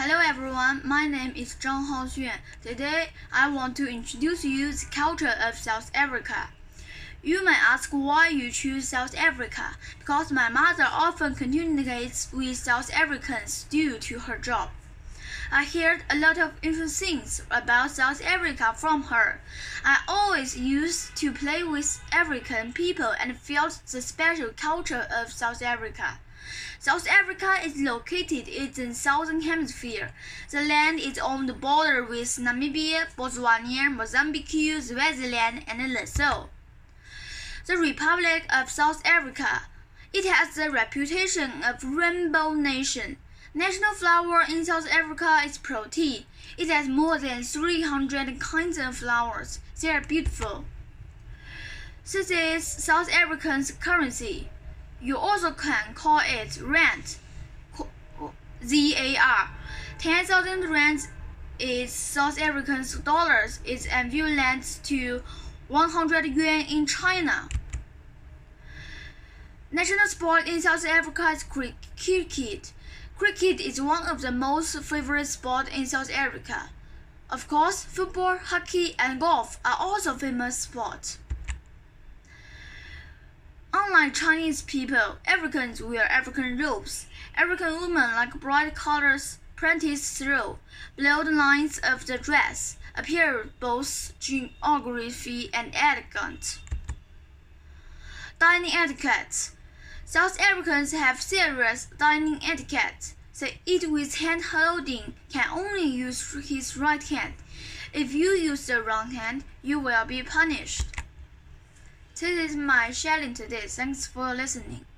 Hello everyone, my name is Zhang Haoxuan. Today, I want to introduce you the culture of South Africa. You may ask why you choose South Africa, because my mother often communicates with South Africans due to her job. I heard a lot of interesting things about South Africa from her. I always used to play with African people and felt the special culture of South Africa. South Africa is located in the southern hemisphere. The land is on the border with Namibia, Botswana, Mozambique, Swaziland, and Lesotho. The Republic of South Africa. It has the reputation of rainbow nation. National flower in South Africa is protea. It has more than 300 kinds of flowers. They are beautiful. This is South African's currency. You also can call it rand, ZAR. 10,000 rands is South African dollars is equivalent to 100 yuan in China. National sport in South Africa is cricket. Cricket is one of the most favorite sports in South Africa. Of course, football, hockey, and golf are also famous sports. Unlike Chinese people, Africans wear African robes. African women like bright colors, practice through bold lines of the dress, appear both geography and elegant. Dining etiquette. South Africans have serious dining etiquette. They eat with hand holding, can only use his right hand. If you use the wrong hand, you will be punished. This is my sharing today. Thanks for listening.